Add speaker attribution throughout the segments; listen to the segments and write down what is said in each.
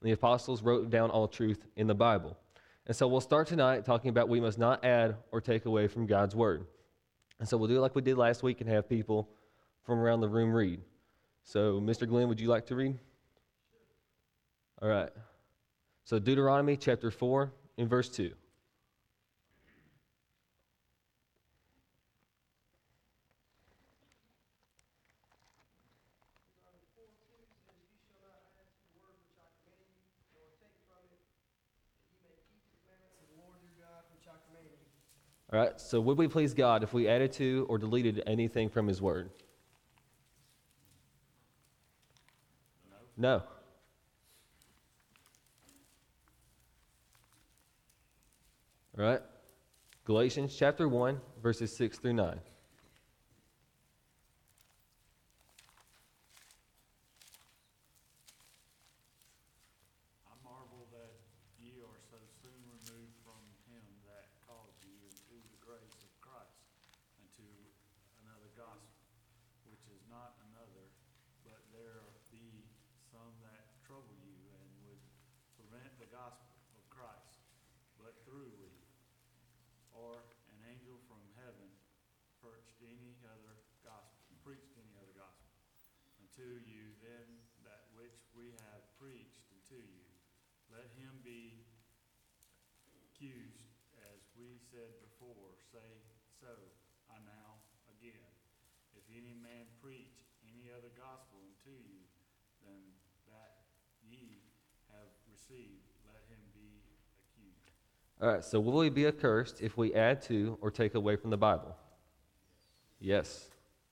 Speaker 1: And the apostles wrote down all truth in the Bible. And so we'll start tonight talking about we must not add or take away from God's word. And so we'll do it like we did last week and have people from around the room read. So, Mr. Glenn, would you like to read? All right. So Deuteronomy chapter 4 and verse 2. All right, so would we please God if we added to or deleted anything from his word? No. All right. Galatians chapter 1, verses 6 through 9.
Speaker 2: I marvel that ye are so soon removed from him that called you into the grace of Christ, unto another gospel, which is not another, but there be some that trouble you, and would prevent the gospel of Christ. But through we, or an angel from heaven, preached any other gospel unto you than that which we have preached unto you. Let him be accused, as we said before, say so, I now again. If any man preach any other gospel unto you than that ye have received, let him be accused.
Speaker 1: All right, so will we be accursed if we add to or take away from the Bible? Yes.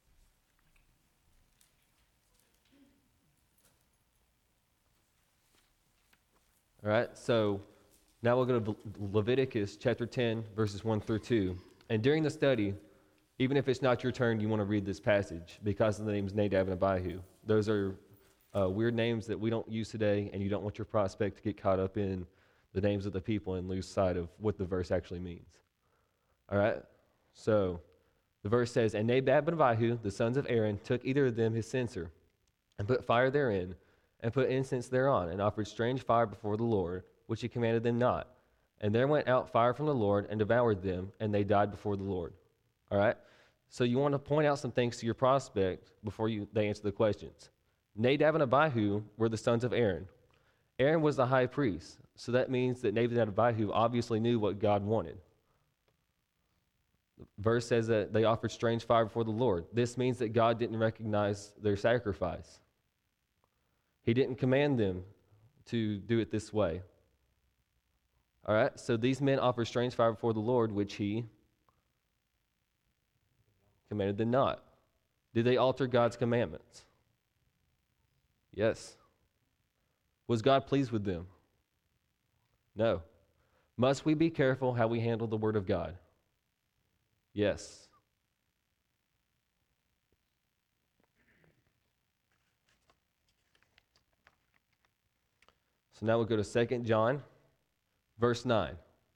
Speaker 1: All right, so now we'll go to Leviticus chapter 10, verses 1 through 2. And during the study, even if it's not your turn, you want to read this passage because of the names Nadab and Abihu. Those are weird names that we don't use today, and you don't want your prospect to get caught up in the names of the people and lose sight of what the verse actually means. All right, so the verse says, And Nadab and Abihu, the sons of Aaron, took either of them his censer, and put fire therein, and put incense thereon, and offered strange fire before the Lord, which he commanded them not. And there went out fire from the Lord, and devoured them, and they died before the Lord. All right? So you want to point out some things to your prospect before they answer the questions. Nadab and Abihu were the sons of Aaron. Aaron was the high priest, so that means that Nadab and Abihu obviously knew what God wanted. The verse says that they offered strange fire before the Lord. This means that God didn't recognize their sacrifice. He didn't command them to do it this way. All right, so these men offered strange fire before the Lord, which he commanded them not. Did they alter God's commandments? Yes. Was God pleased with them? No. Must we be careful how we handle the Word of God? Yes. So now we'll go to 2 John, verse 9.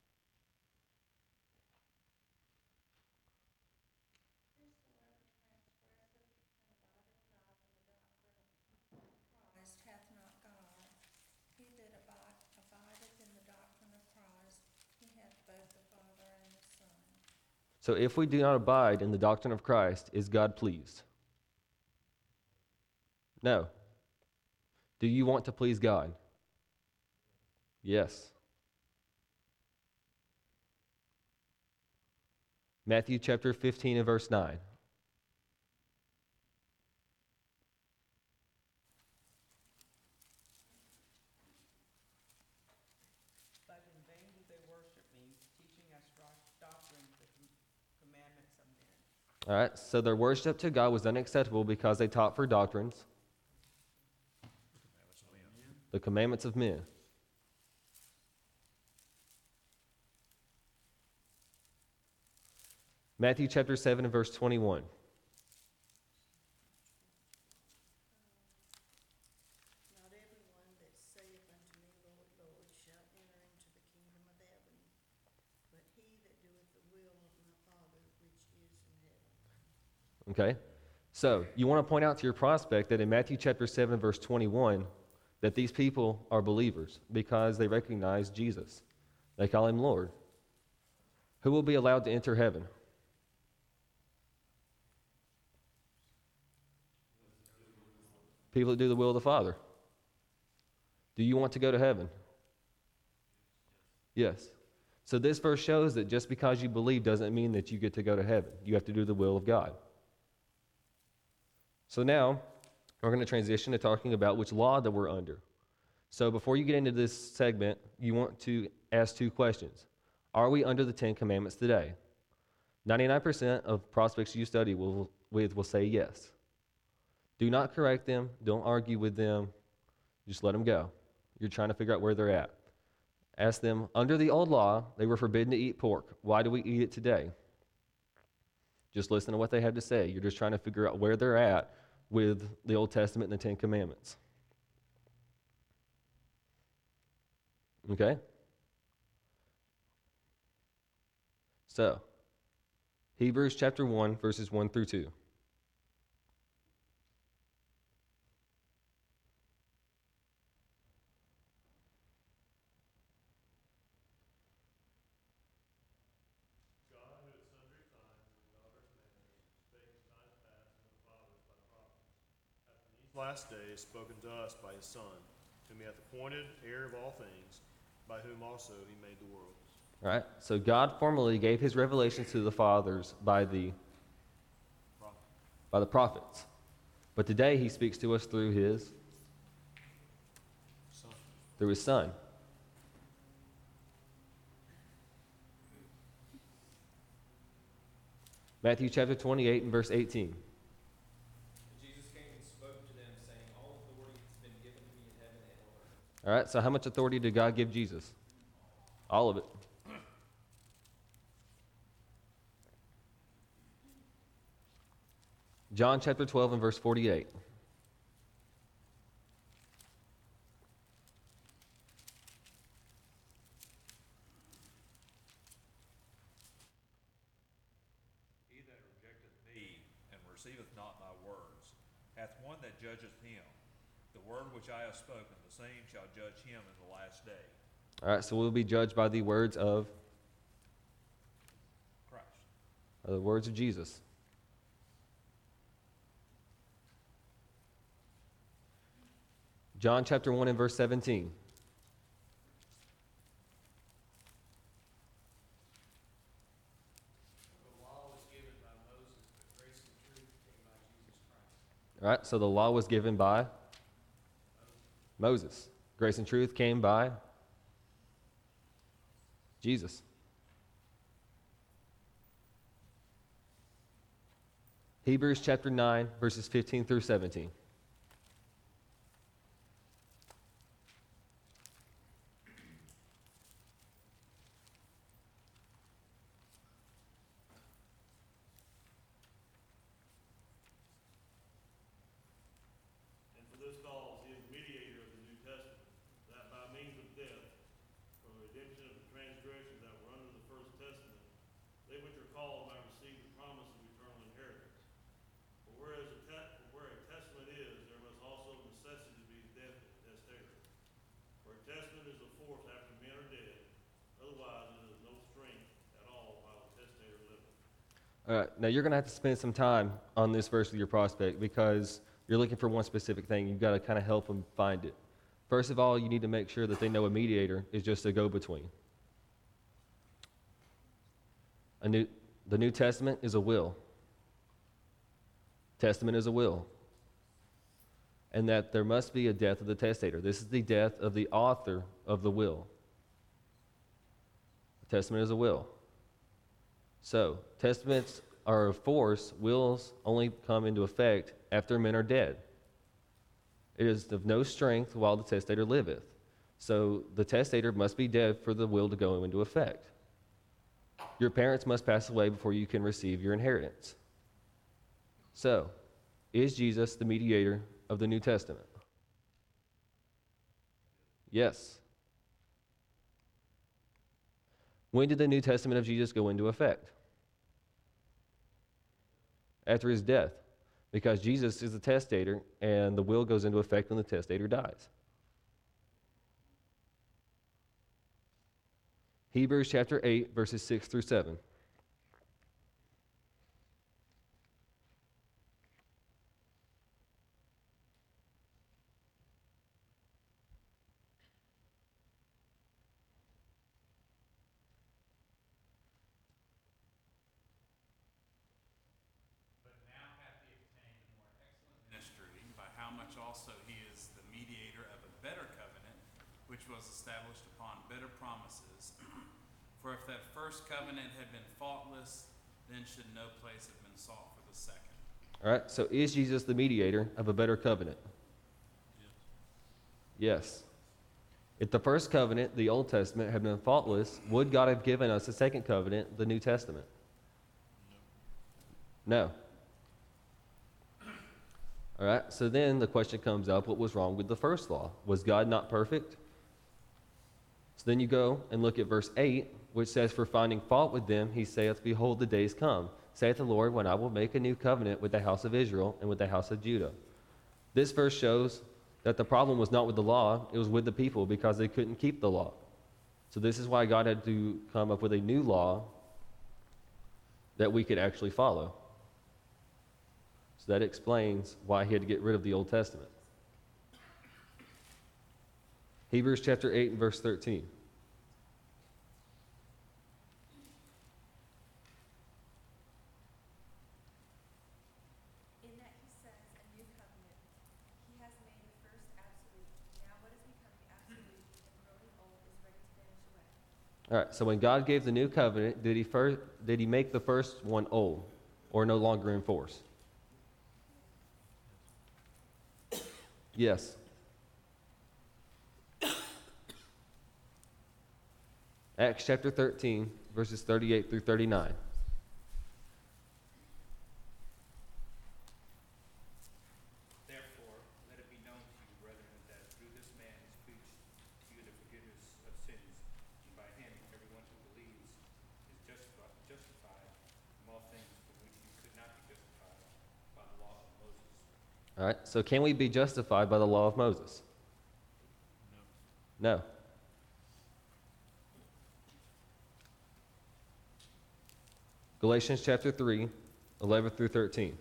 Speaker 3: Christ hath not God. He that abideth in the doctrine of Christ, he hath both the Father and the Son.
Speaker 1: So if we do not abide in the doctrine of Christ, is God pleased? No. Do you want to please God? Yes. Matthew chapter 15 and verse 9.
Speaker 4: But in vain do they worship me, teaching as doctrines the commandments of men.
Speaker 1: All right, so their worship to God was unacceptable because they taught for doctrines, the commandments of men. Matthew chapter 7 and verse 21.
Speaker 3: Not everyone that saith unto me, Lord, Lord, shall enter into the kingdom of heaven, but he that doeth the will of my Father which is in heaven.
Speaker 1: Okay, so you want to point out to your prospect that in Matthew chapter 7 verse 21, that these people are believers because they recognize Jesus. They call him Lord. Who will be allowed to enter heaven? People that do the will of the Father. Do you want to go to heaven? Yes. So this verse shows that just because you believe doesn't mean that you get to go to heaven. You have to do the will of God. So now we're going to transition to talking about which law that we're under. So before you get into this segment, you want to ask two questions. Are we under the Ten Commandments today? 99% of prospects you study will say yes. Do not correct them. Don't argue with them. Just let them go. You're trying to figure out where they're at. Ask them, under the old law, they were forbidden to eat pork. Why do we eat it today? Just listen to what they have to say. You're just trying to figure out where they're at with the Old Testament and the Ten Commandments. Okay? So, Hebrews chapter 1, verses 1 through 2.
Speaker 5: Last days spoken to us by his Son, whom he hath appointed heir of all things, by whom also he made the worlds.
Speaker 1: All right? So God formerly gave his revelations to the fathers by the prophets. But today he speaks to us through his Son. Matthew chapter 28 and verse 18. All right, so how much authority did God give Jesus? All of it. John chapter 12 and verse 48.
Speaker 6: He that rejecteth me and receiveth not my words hath one that judgeth him. The word which I have spoken, the same shall judge him in the last day.
Speaker 1: All right, so we'll be judged by the words of
Speaker 6: Christ.
Speaker 1: the words of Jesus. John chapter 1 and verse 17. All right, so the law was given by Moses. Grace and truth came by Jesus. Hebrews chapter 9, verses 15 through 17.
Speaker 5: And for this cause he is mediator of the New Testament, that by means of death, for the redemption of the transgressions that were under the first testament, they which are called might receive the promise of eternal inheritance. For where a testament is, there must also of necessity be death of the testator. For a testament is of force after men are dead, otherwise it is no strength at all while the testator liveth.
Speaker 1: All right, now you're going to have to spend some time on this verse with your prospect because you're looking for one specific thing. You've got to kind of help them find it. First of all, you need to make sure that they know a mediator is just a go-between. The New Testament is a will. Testament is a will. And that there must be a death of the testator. This is the death of the author of the will. The testament is a will. So, testaments are of force. Wills only come into effect after men are dead. It is of no strength while the testator liveth. So, the testator must be dead for the will to go into effect. Your parents must pass away before you can receive your inheritance. So, is Jesus the mediator of the New Testament? Yes. When did the New Testament of Jesus go into effect? After his death. Because Jesus is the testator, and the will goes into effect when the testator dies. Hebrews chapter 8, verses 6 through 7.
Speaker 7: But now hath he obtained a more excellent ministry, by how much also he is the mediator of a better covenant, which was established upon better promises. For if that first covenant had been faultless, then should no place have been sought for the second.
Speaker 1: All right, so is Jesus the mediator of a better covenant? Yes. If the first covenant, the Old Testament, had been faultless, would God have given us a second covenant, the New Testament? No. All right, so then the question comes up, what was wrong with the first law? Was God not perfect? So then you go and look at verse 8, which says, for finding fault with them, he saith, behold, the days come, saith the Lord, when I will make a new covenant with the house of Israel and with the house of Judah. This verse shows that the problem was not with the law, it was with the people because they couldn't keep the law. So this is why God had to come up with a new law that we could actually follow. So that explains why he had to get rid of the Old Testament. Hebrews chapter 8 and verse 13.
Speaker 8: In that he says a new covenant, he has made the first absolute. Now what is becoming absolute and growing old is ready to vanish away.
Speaker 1: All right, so when God gave the new covenant, did he make the first one old or no longer in force? Yes. Acts chapter 13, verses 38 through 39.
Speaker 7: Therefore, let it be known to you, brethren, that through this man is preached to you the forgiveness of sins, and by him everyone who believes is justified from all things from which you could not be justified by the law of Moses.
Speaker 1: All right, so can we be justified by the law of Moses? No. Galatians chapter 3, 11 through 13.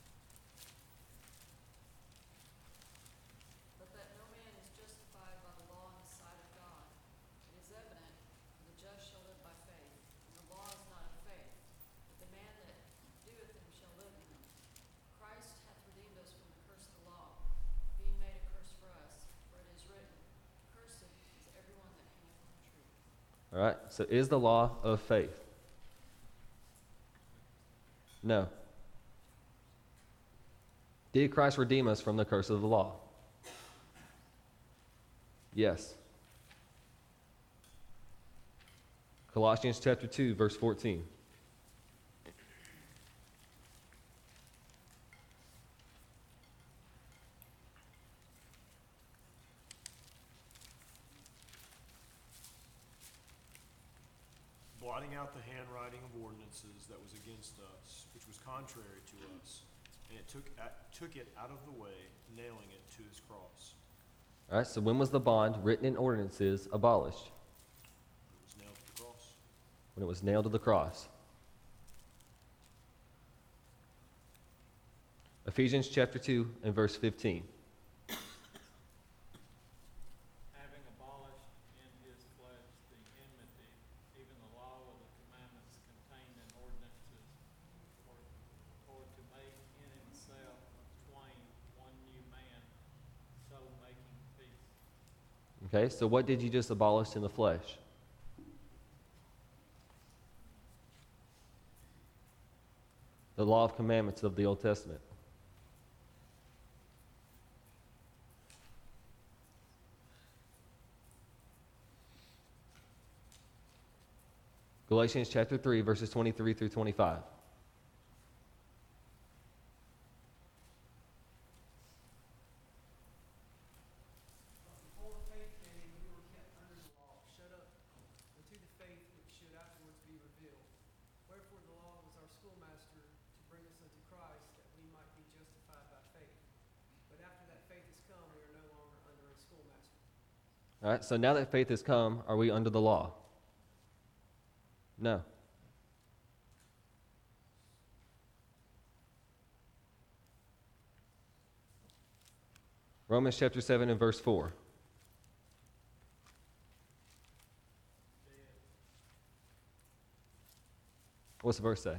Speaker 9: But that no man is justified by the law in the sight of God. It is evident, for the just shall live by faith. And the law is not of faith, but the man that doeth them shall live in them. Christ hath redeemed us from the curse of the law, being made a curse for us. For it is written, cursed is everyone that hangeth on a tree.
Speaker 1: All right, so is the law of faith? No. Did Christ redeem us from the curse of the law? Yes. Colossians chapter 2, verse 14.
Speaker 10: Blotting out the handwriting of ordinances that was against us, which was contrary to us, and it took it out of the way, nailing it to his cross.
Speaker 1: All right, so when was the bond written in ordinances abolished?
Speaker 10: It was nailed to the cross.
Speaker 1: When it was nailed to the cross. Ephesians chapter 2 and verse 15.
Speaker 2: Having abolished in his flesh the enmity, even the law of the commandments contained in ordinances, or to make in himself twain one new man, so making peace.
Speaker 1: Okay, so what did you just abolish in the flesh? The law of commandments of the Old Testament. Galatians chapter 3, verses 23 through 25.
Speaker 11: Before faith came, we were kept under the law, shut up unto the faith which should afterwards be revealed. Wherefore the law was our schoolmaster to bring us unto Christ, that we might be justified by faith. But after that faith is come, we are no longer under a schoolmaster.
Speaker 1: All right, so now that faith has come, are we under the law? No. Romans chapter 7 and verse 4. What's the verse say?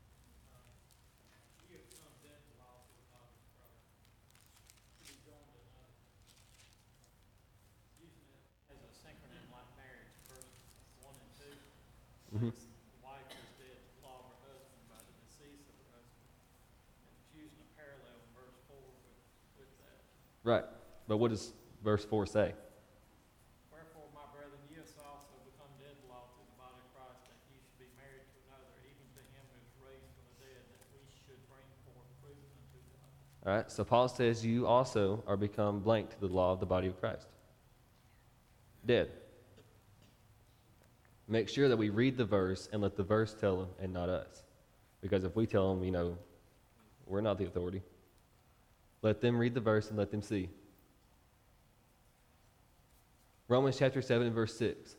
Speaker 2: As a synonym like marriage, verse 1 and 2.
Speaker 1: Mhm.
Speaker 2: The wife is dead to the law of her husband by the decease of her husband. And it's using a parallel in verse 4 with that.
Speaker 1: Right. But what does verse 4 say?
Speaker 2: Wherefore, my brethren, ye also become dead to law through the body of Christ, that ye should be married to another, even to him who is raised from the dead, that we should bring forth fruit unto God.
Speaker 1: All right. So Paul says you also are become blank to the law of the body of Christ. Dead. Make sure that we read the verse and let the verse tell them and not us. Because if we tell them, we're not the authority. Let them read the verse and let them see. Romans chapter 7 and verse 6.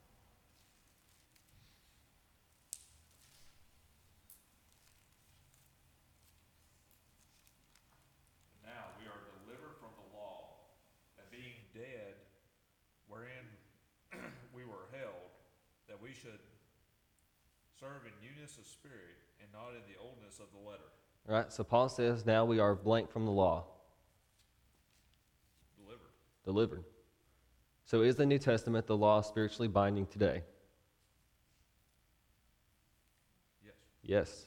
Speaker 6: Now we are delivered from the law, that being dead, wherein we were held, that we should serve in newness of spirit and not in the oldness of the letter.
Speaker 1: All right, so Paul says now we are blank from the law. Delivered. So is the New Testament the law spiritually binding today?
Speaker 6: Yes.
Speaker 1: Yes.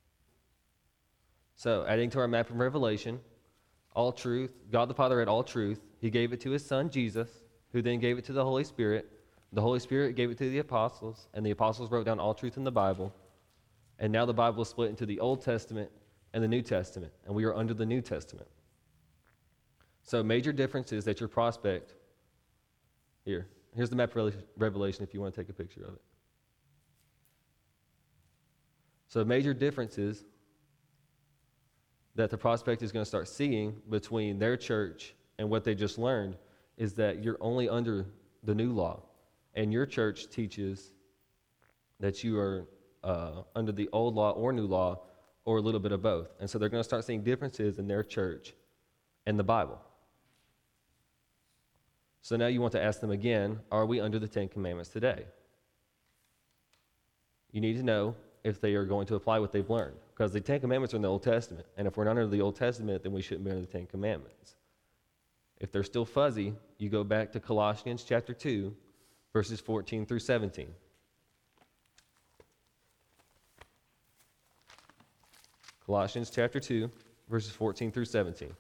Speaker 1: So adding to our map of Revelation, all truth, God the Father had all truth. He gave it to his Son, Jesus, who then gave it to the Holy Spirit. The Holy Spirit gave it to the apostles, and the apostles wrote down all truth in the Bible. And now the Bible is split into the Old Testament and the New Testament, and we are under the New Testament. So major difference is that your prospect, here's the map of Revelation if you want to take a picture of it. So major differences that the prospect is going to start seeing between their church and what they just learned is that you're only under the new law. And your church teaches that you are under the old law or new law or a little bit of both. And so they're going to start seeing differences in their church and the Bible. So now you want to ask them again, are we under the Ten Commandments today? You need to know if they are going to apply what they've learned. Because the Ten Commandments are in the Old Testament. And if we're not under the Old Testament, then we shouldn't be under the Ten Commandments. If they're still fuzzy, you go back to Colossians chapter 2, verses 14 through 17. Colossians chapter 2, verses 14 through 17.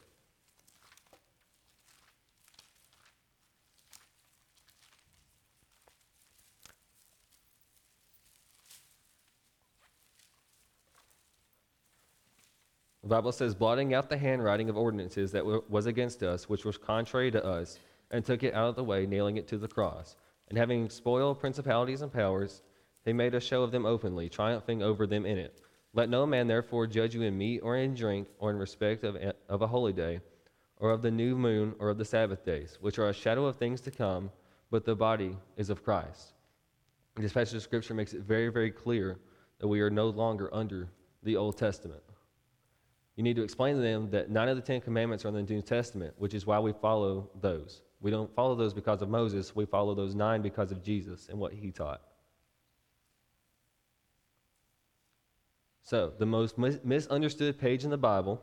Speaker 1: The Bible says, blotting out the handwriting of ordinances that was against us, which was contrary to us, and took it out of the way, nailing it to the cross. And having spoiled principalities and powers, he made a show of them openly, triumphing over them in it. Let no man therefore judge you in meat or in drink, or in respect of a holy day, or of the new moon, or of the Sabbath days, which are a shadow of things to come, but the body is of Christ. This passage of Scripture makes it very, very clear that we are no longer under the Old Testament. You need to explain to them that 9 of the 10 commandments are in the New Testament, which is why we follow those. We don't follow those because of Moses. We follow those 9 because of Jesus and what he taught. So, the most misunderstood page in the Bible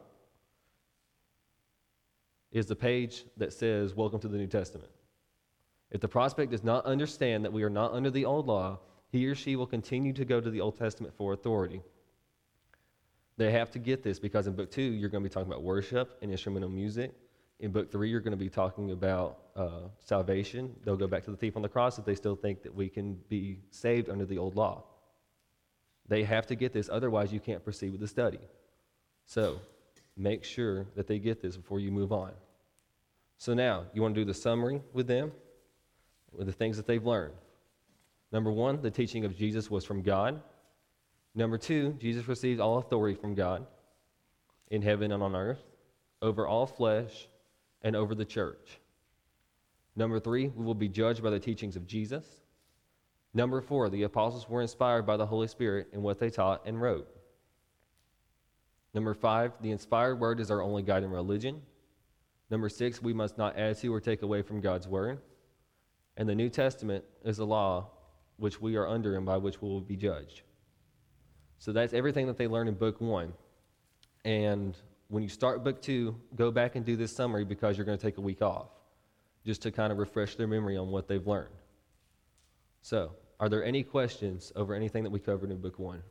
Speaker 1: is the page that says, welcome to the New Testament. If the prospect does not understand that we are not under the old law, he or she will continue to go to the Old Testament for authority. They have to get this because in book 2, you're going to be talking about worship and instrumental music. In book 3, you're going to be talking about salvation. They'll go back to the thief on the cross if they still think that we can be saved under the old law. They have to get this, otherwise you can't proceed with the study. So make sure that they get this before you move on. So now, you want to do the summary with them, with the things that they've learned. Number 1, the teaching of Jesus was from God. Number 2, Jesus received all authority from God in heaven and on earth, over all flesh, and over the church. Number 3, we will be judged by the teachings of Jesus. Number 4, the apostles were inspired by the Holy Spirit in what they taught and wrote. Number 5, the inspired word is our only guide in religion. Number 6, we must not add to or take away from God's word. And the New Testament is the law which we are under and by which we will be judged. So that's everything that they learned in book 1. And when you start book 2, go back and do this summary because you're going to take a week off, just to kind of refresh their memory on what they've learned. So, are there any questions over anything that we covered in book 1?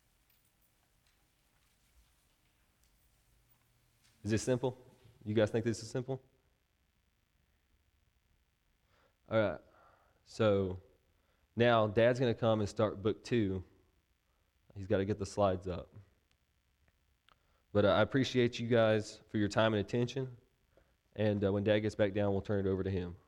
Speaker 1: Is this simple? You guys think this is simple? All right. So, now Dad's going to come and start book 2. He's got to get the slides up. But I appreciate you guys for your time and attention. And when Dad gets back down, we'll turn it over to him.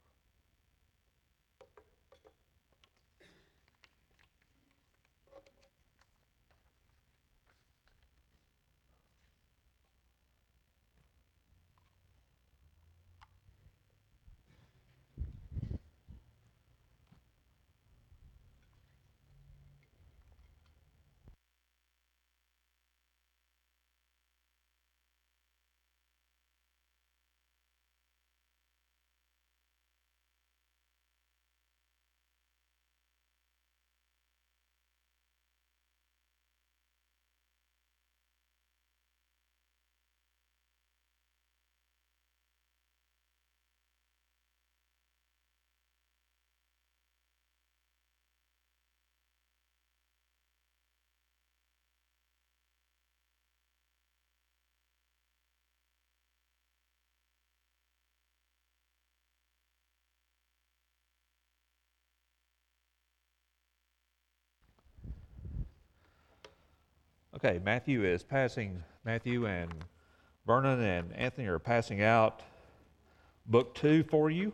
Speaker 6: Okay, Matthew and Vernon and Anthony are passing out book 2 for you.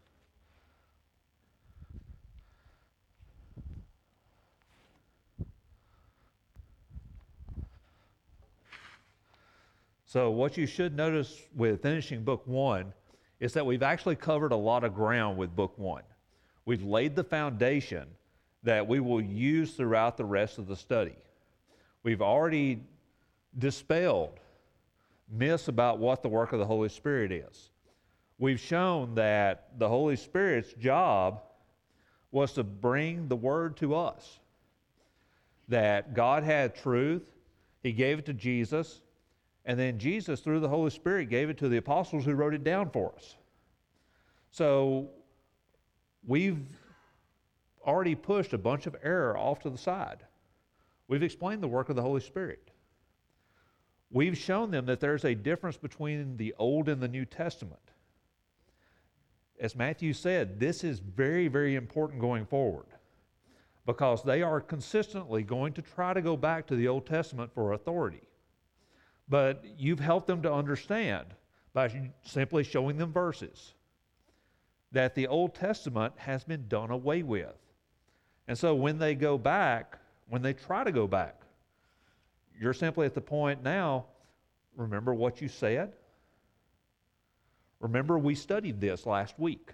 Speaker 6: So what you should notice with finishing book 1 is that we've actually covered a lot of ground with book 1. We've laid the foundation that we will use throughout the rest of the study. We've already dispelled myths about what the work of the Holy Spirit is. We've shown that the Holy Spirit's job was to bring the Word to us. That God had truth, He gave it to Jesus, and then Jesus, through the Holy Spirit, gave it to the apostles who wrote it down for us. So we've already pushed a bunch of error off to the side. We've explained the work of the Holy Spirit. We've shown them that there's a difference between the Old and the New Testament. As Matthew said, this is very, very important going forward because they are consistently going to try to go back to the Old Testament for authority. But you've helped them to understand by simply showing them verses that the Old Testament has been done away with. And so when they go back, when they try to go back, you're simply at the point now, remember what you said? Remember we studied this last week.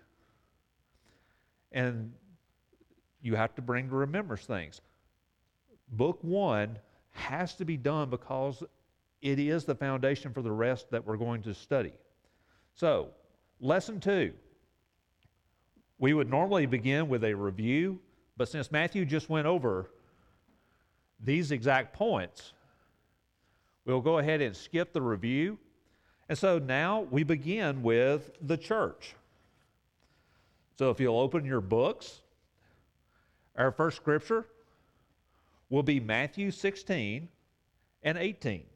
Speaker 6: And you have to bring to remembrance things. Book 1 has to be done because it is the foundation for the rest that we're going to study. So, lesson 2. We would normally begin with a review, but since Matthew just went over these exact points, we'll go ahead and skip the review. And so now we begin with the church. So if you'll open your books, our first scripture will be Matthew 16 and 18.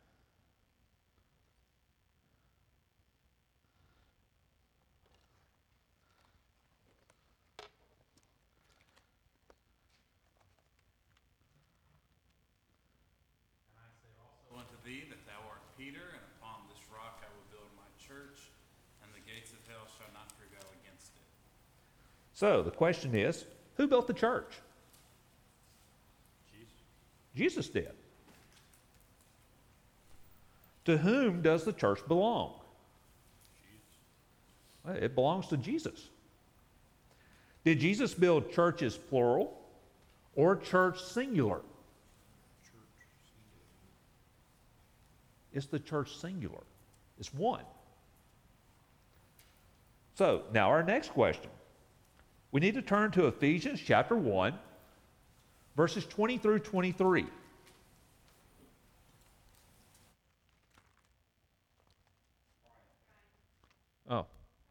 Speaker 7: Unto thee that thou art Peter, and upon this rock I will build my church, and the gates of hell shall not prevail against it.
Speaker 6: So the question is, who built the church? Jesus did. To whom does the church belong? It belongs to Jesus.
Speaker 12: Did Jesus build churches plural or church singular? It's the church singular. It's one. So now our next question. We need to turn to Ephesians chapter 1, verses 20 through 23. Oh.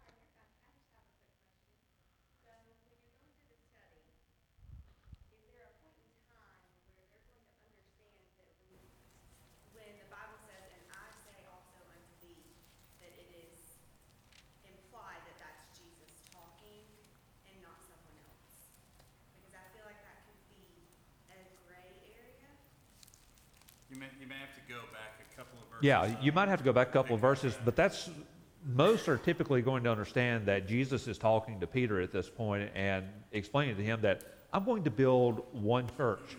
Speaker 8: When the Bible says, and I say also unto thee, that it is implied that that's Jesus talking and not someone else. Because I feel like that could be a gray area.
Speaker 7: You may have to go back a couple of verses.
Speaker 12: Yeah, you might have to go back a couple of verses, but most are typically going to understand that Jesus is talking to Peter at this point and explaining to him that I'm going to build one church.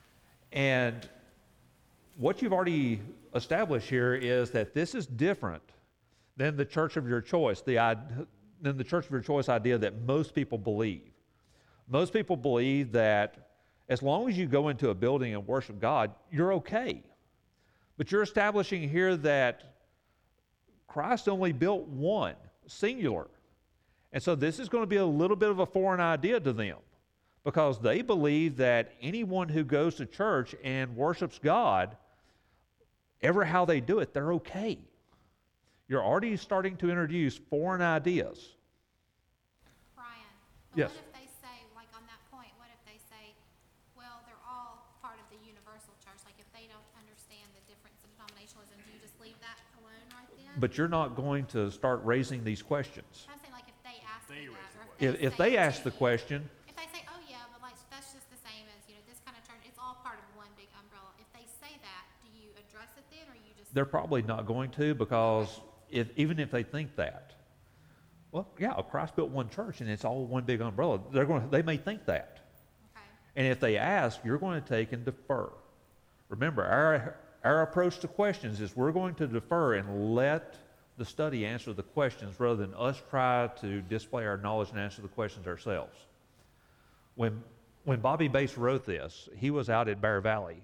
Speaker 12: And what you've already established here is that this is different than the church of your choice, than the church of your choice idea that most people believe. Most people believe that as long as you go into a building and worship God, you're okay. But you're establishing here that Christ only built one, singular. And so this is going to be a little bit of a foreign idea to them because they believe that anyone who goes to church and worships God, ever how they do it, they're okay. You're already starting to introduce foreign ideas.
Speaker 13: Brian, but
Speaker 12: Yes.
Speaker 13: what if they say, like on that point, what if they say, well, they're all part of the universal church? Like if they don't understand the difference in denominationalism, do you just leave that alone right then?
Speaker 12: But you're not going to start raising these questions.
Speaker 13: I'm saying like if they ask
Speaker 10: They
Speaker 13: me
Speaker 10: raise
Speaker 13: that,
Speaker 10: the
Speaker 13: or
Speaker 12: If
Speaker 13: say
Speaker 12: they
Speaker 13: to
Speaker 12: ask the
Speaker 13: me-
Speaker 12: question,
Speaker 13: If they say, oh yeah, but like that's just the same as, this kind of church, it's all part of one big umbrella. If they say that, do you address it then, or you just?
Speaker 12: they're probably not going to because even if they think that, well, yeah, Christ built one church and it's all one big umbrella. They may think that.
Speaker 13: Okay.
Speaker 12: And if they ask, you're going to take and defer. Remember, our approach to questions is we're going to defer and let the study answer the questions rather than us try to display our knowledge and answer the questions ourselves. When Bobby Bates wrote this, he was out at Bear Valley.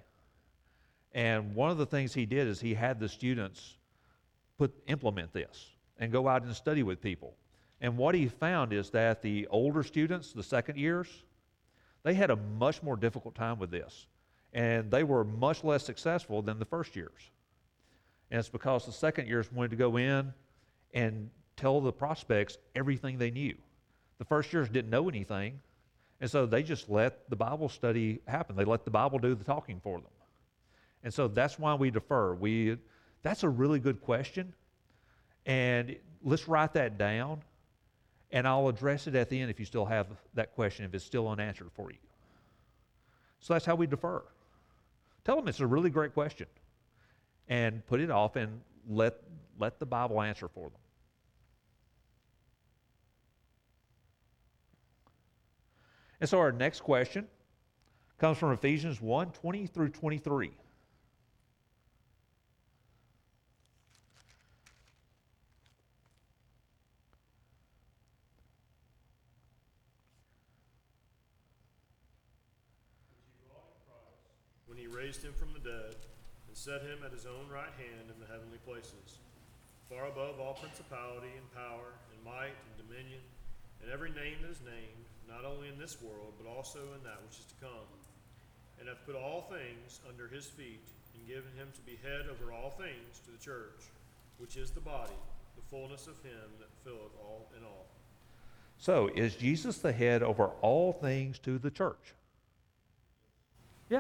Speaker 12: And one of the things he did is he had the students implement this and go out and study with people. And what he found is that the older students, the second years, they had a much more difficult time with this. And they were much less successful than the first years. And it's because the second years wanted to go in and tell the prospects everything they knew. The first years didn't know anything, and so they just let the Bible study happen. They let the Bible do the talking for them. And so that's why we defer. That's a really good question, and let's write that down, and I'll address it at the end if you still have that question, if it's still unanswered for you. So that's how we defer. Tell them it's a really great question, and put it off and let the Bible answer for them. And so our next question comes from Ephesians 1, 20 through 23.
Speaker 10: When he raised him from the dead and set him at his own right hand in the heavenly places, far above all principality and power and might and dominion, and every name that is named, not only in this world, but also in that which is to come, and hath put all things under his feet, and given him to be head over all things to the church, which is the body, the fullness of him that filleth all in all.
Speaker 12: So, is Jesus the head over all things to the church? Yeah.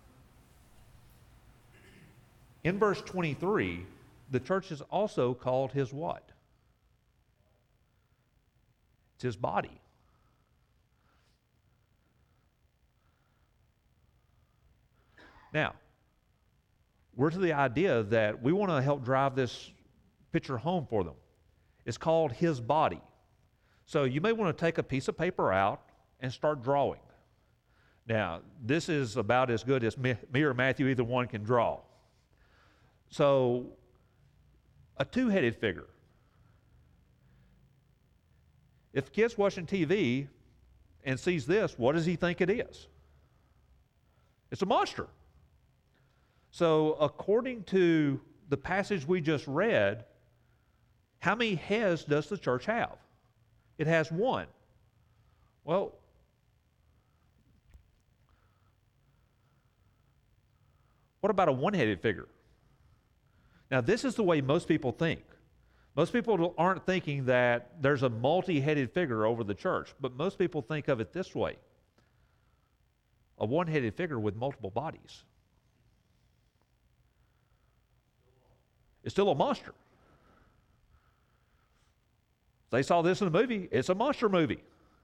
Speaker 12: In verse 23, the church is also called his what? It's his body. Now, we're to the idea that we want to help drive this picture home for them. It's called his body. So you may want to take a piece of paper out and start drawing. Now, this is about as good as me or Matthew, either one, can draw. So, a two-headed figure. If kids watching TV, and sees this, what does he think it is? It's a monster. So according to the passage we just read, how many heads does the church have? It has one. Well, what about a one-headed figure? Now, this is the way most people think. Most people aren't thinking that there's a multi-headed figure over the church, but most people think of it this way: a one-headed figure with multiple bodies. It's still a monster. They saw this in a movie. It's a monster movie.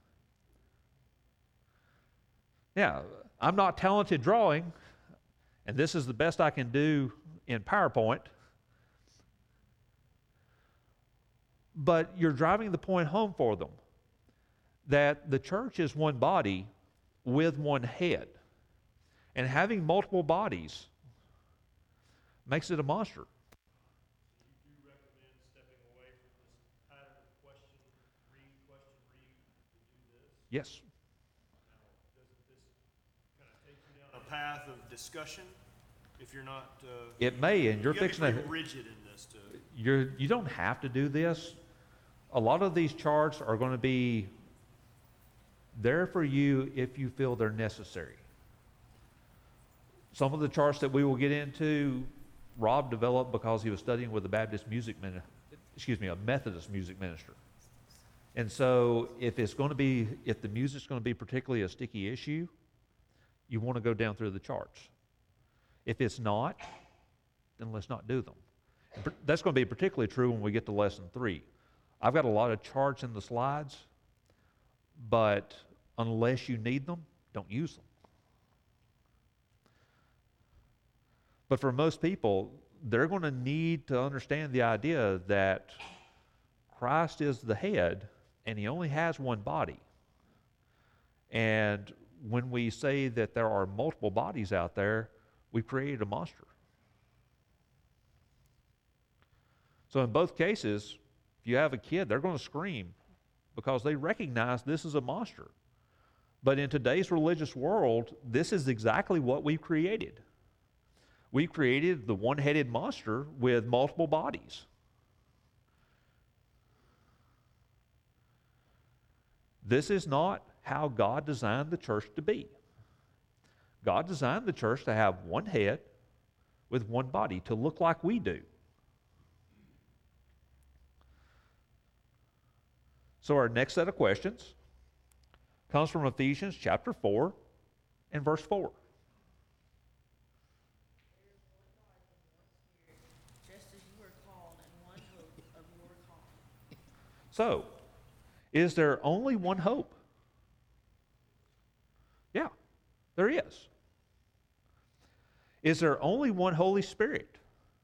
Speaker 12: Yeah, I'm not talented drawing, and this is the best I can do in PowerPoint. But you're driving the point home for them that the church is one body with one head. And having multiple bodies makes it a monster.
Speaker 10: You do recommend stepping away from this pattern of question, read, to do this?
Speaker 12: Yes.
Speaker 10: Now, doesn't this kind of take you down a path of discussion if you're not...
Speaker 12: It may, and you're fixing
Speaker 10: to...
Speaker 12: to...
Speaker 10: be rigid in this too.
Speaker 12: You don't have to do this. A lot of these charts are going to be there for you if you feel they're necessary. Some of the charts that we will get into, Rob developed because he was studying with a Methodist music minister. And so if the music's going to be particularly a sticky issue, you want to go down through the charts. If it's not, then let's not do them. That's going to be particularly true when we get to lesson 3. I've got a lot of charts in the slides, but unless you need them, don't use them. But for most people, they're going to need to understand the idea that Christ is the head, and he only has one body. And when we say that there are multiple bodies out there, we've created a monster. So in both cases, if you have a kid, they're going to scream because they recognize this is a monster. But in today's religious world, this is exactly what we've created. We've created the one-headed monster with multiple bodies. This is not how God designed the church to be. God designed the church to have one head with one body, to look like we do. So our next set of questions comes from Ephesians chapter 4 and verse 4.
Speaker 3: Just as you were called in one hope of your calling.
Speaker 12: So, is there only one hope? Yeah, there is. Is there only one Holy Spirit?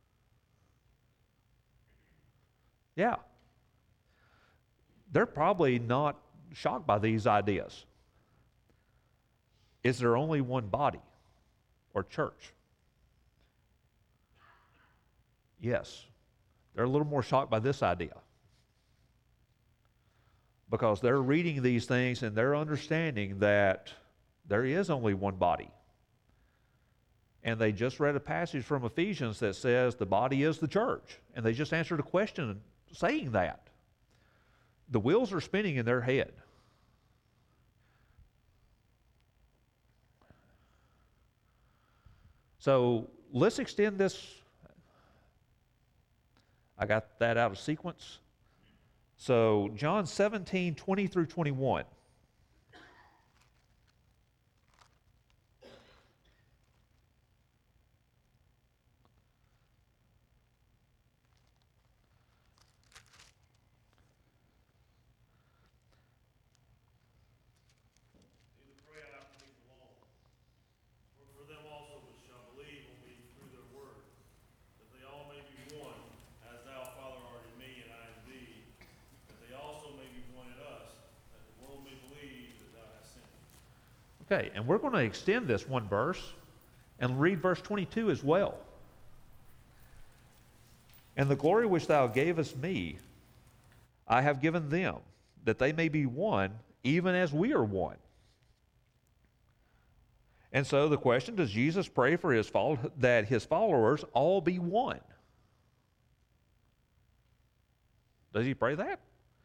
Speaker 12: Yeah. They're probably not shocked by these ideas. Is there only one body or church? Yes. They're a little more shocked by this idea, because they're reading these things and they're understanding that there is only one body. And they just read a passage from Ephesians that says the body is the church. And they just answered a question saying that. The wheels are spinning in their head. So let's extend this. I got that out of sequence. So John 17, 20 through 21. Okay, and we're going to extend this one verse and read verse 22 as well. And the glory which thou gavest me, I have given them, that they may be one, even as we are one. And so the question, does Jesus pray for that his followers all be one? Does he pray that?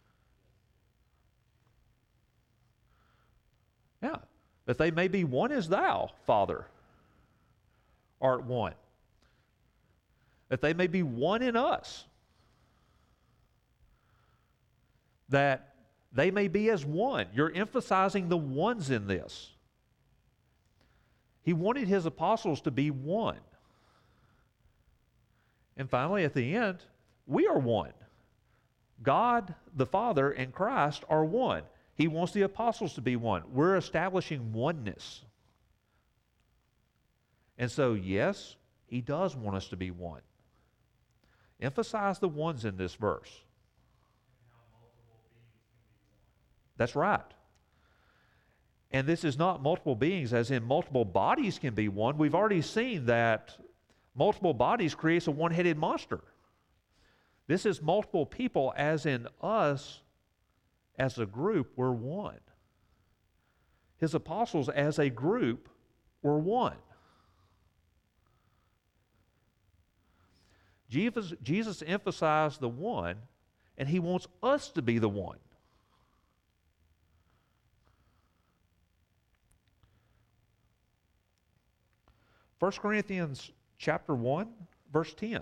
Speaker 12: Yeah. That they may be one as thou, Father, art one. That they may be one in us. That they may be as one. You're emphasizing the ones in this. He wanted his apostles to be one. And finally, at the end, we are one. God, the Father, and Christ are one. He wants the apostles to be one. We're establishing oneness. And so, yes, he does want us to be one. Emphasize the ones in this verse. That's right. And this is not multiple beings as in multiple bodies can be one. We've already seen that multiple bodies creates a one-headed monster. This is multiple people as in us as a group we're one. His apostles as a group were one. Jesus emphasized the one, and he wants us to be the one. 1 Corinthians chapter 1, verse 10.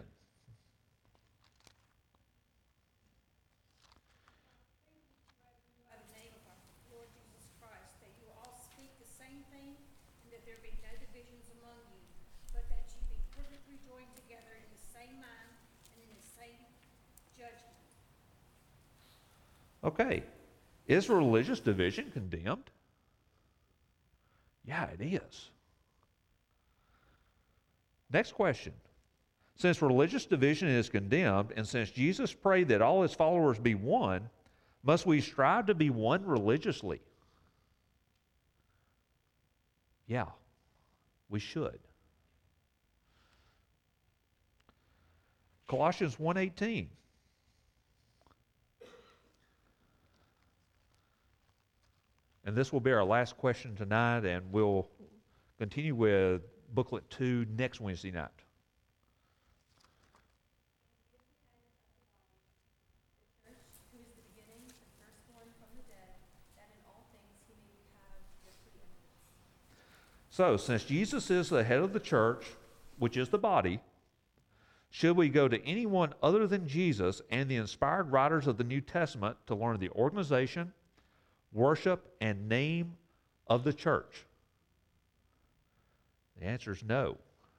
Speaker 3: By the name of our Lord Jesus Christ, that you all speak the same thing, and that there be no divisions among you, but that you be perfectly joined together in the same mind and in the same judgment.
Speaker 12: Okay. Is religious division condemned? Yeah, it is. Next question. Since religious division is condemned, and since Jesus prayed that all his followers be one, must we strive to be one religiously? Yeah, we should. Colossians 1:18. And this will be our last question tonight, and we'll continue with booklet 2 next Wednesday night.
Speaker 8: Who is the beginning, the firstborn from the dead, that in all things he may have the preeminence.
Speaker 12: So, since Jesus is the head of the church, which is the body, should we go to anyone other than Jesus and the inspired writers of the New Testament to learn the organization, worship, and name of the church? The answer is no.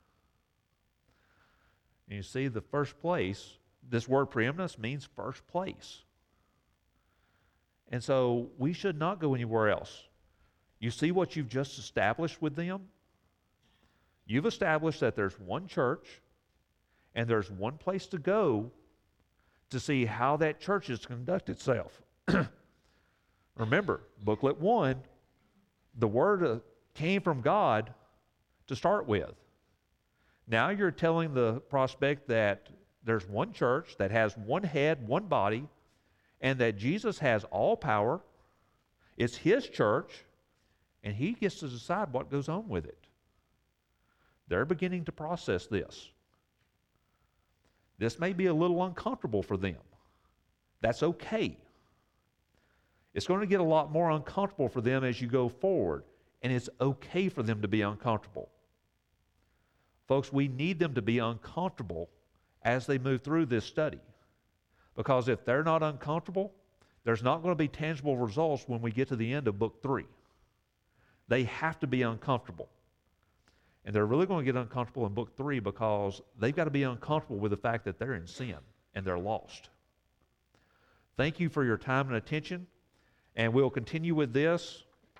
Speaker 12: And you see, the first place, this word preeminence means first place. And so we should not go anywhere else. You see what you've just established with them? You've established that there's one church and there's one place to go to see how that church is conduct itself. Remember, booklet 1, the word came from God to start with. Now you're telling the prospect that there's one church that has one head, one body, and that Jesus has all power. It's his church, and he gets to decide what goes on with it. They're beginning to process this. This may be a little uncomfortable for them. That's okay. It's going to get a lot more uncomfortable for them as you go forward, and it's okay for them to be uncomfortable. Folks, we need them to be uncomfortable as they move through this study. Because if they're not uncomfortable, there's not going to be tangible results when we get to the end of book 3. They have to be uncomfortable. And they're really going to get uncomfortable in book 3 because they've got to be uncomfortable with the fact that they're in sin and they're lost. Thank you for your time and attention, and we'll continue with this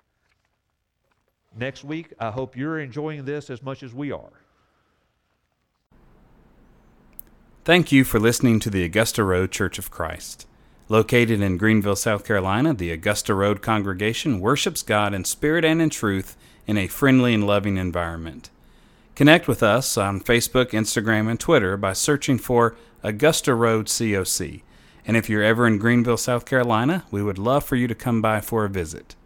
Speaker 12: next week. I hope you're enjoying this as much as we are.
Speaker 7: Thank you for listening to the Augusta Road Church of Christ. Located in Greenville, South Carolina, the Augusta Road congregation worships God in spirit and in truth in a friendly and loving environment. Connect with us on Facebook, Instagram, and Twitter by searching for Augusta Road COC, And if you're ever in Greenville, South Carolina, we would love for you to come by for a visit.